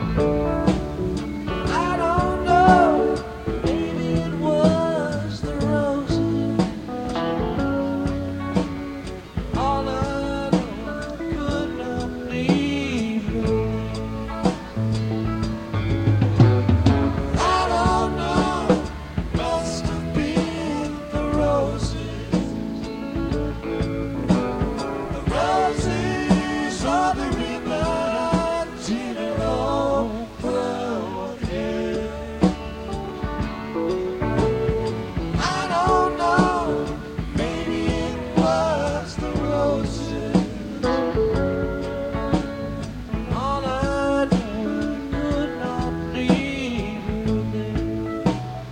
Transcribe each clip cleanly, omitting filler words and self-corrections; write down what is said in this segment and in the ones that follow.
I don't know, maybe it was the roses. All I know, I could not leave her. I don't know, must have been the roses. The roses or the ribbons in her own brown hair. I don't know, maybe it was the roses. All I knew, I could not leave her there.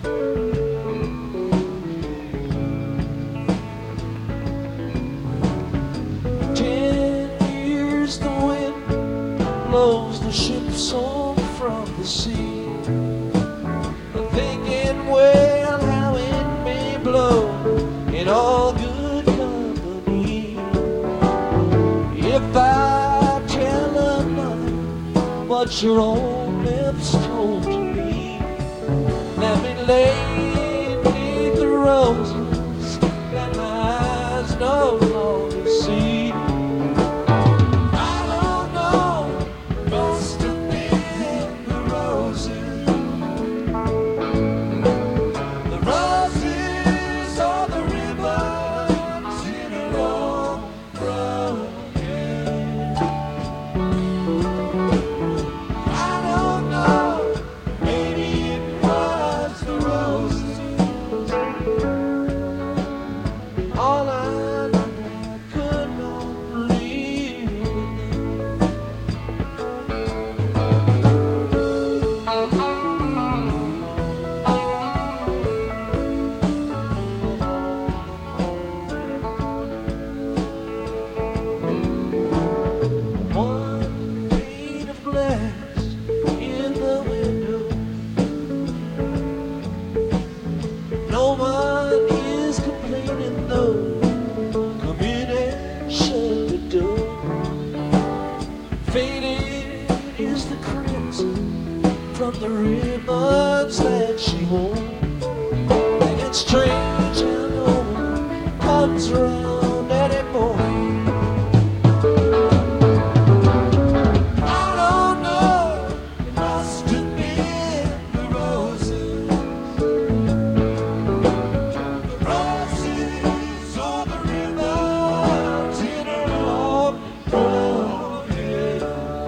10 years the wind blows the ships on from the sea. I'm thinking, well, how it may blow in all good company. If I tell another what your own lips told to me, let me lay beneath the roses that my eyes no longer see. I don't know, must have been the roses. The roses or the ribbons in her own brown hair. I don't know, maybe it was the roses. All I know, I could not leave her. One pane of glass in the window. No one is complaining though. Come in and shut the door. Faded is the crimson from the ribbons that she wore. And it's strange how no one comes around anymore. I don't know, it must have been the roses. The roses or the ribbons in her own brown hair.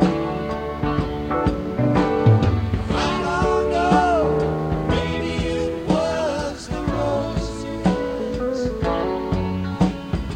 I don't know, maybe it was the roses.